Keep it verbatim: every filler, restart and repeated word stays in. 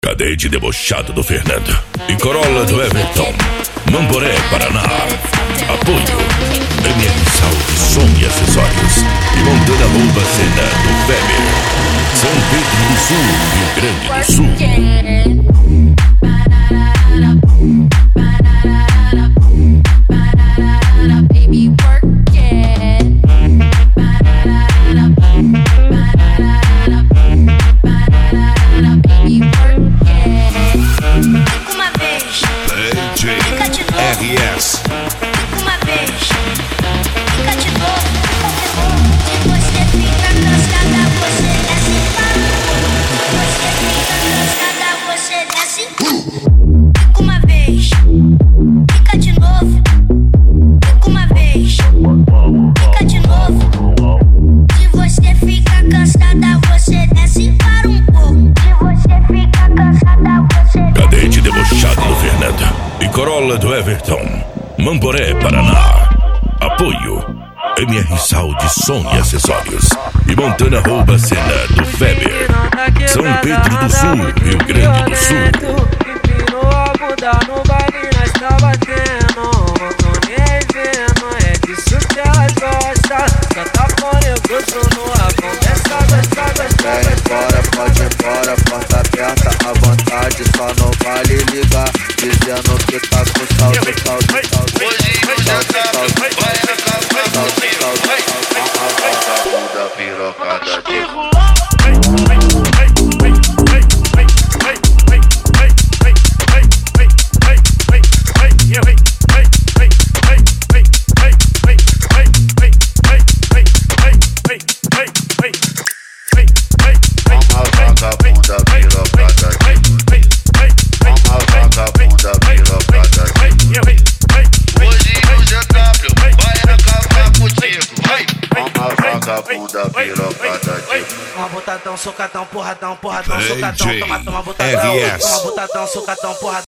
Cadete debochado do Fernando e Corolla do Everton. Mamboré, Paraná. Apoio M R Saúde, som e acessórios. E Montana Rouba Cena do Weber. São Pedro do Sul, Rio Grande do Sul. R S. Uma vez, fica de novo. Se você fica cansada, você desce. Você fica cansada, você desce. Fica uma vez, fica de novo. Fica uma vez, fica de novo. Se você fica cansada, você desce para um pouco. Se você fica cansada, você desce. Cadete debochado do Fernando e Corolla do Everton. Mamboré, Paraná. Apoio M R Saúde, som e acessórios. E Montana Rouba Cena do Weber. São Pedro do Sul, Rio Grande do Sul. Empinou a bunda no baile, nós tá batendo. Tô nem vendo, é disso que elas gostam. Só tá pondo gosto no avão. Essa gosta, gosta, Vem embora, pode ir embora, porta aberta à vontade. Só não vale ligar, dizendo que tá com saldo, saldo, saldo. Hoje eu já tava, vai acabar comigo. A bunda pirocada de Vagabunda pirocada de Uma vagabunda pirocada de Hoje o G W vai acabar contigo. Uma vagabunda pirocada de Toma botadão, socadão, porradão, porradão, D J socadão. Toma, toma botadão, R S. toma botadão, socadão, porradão.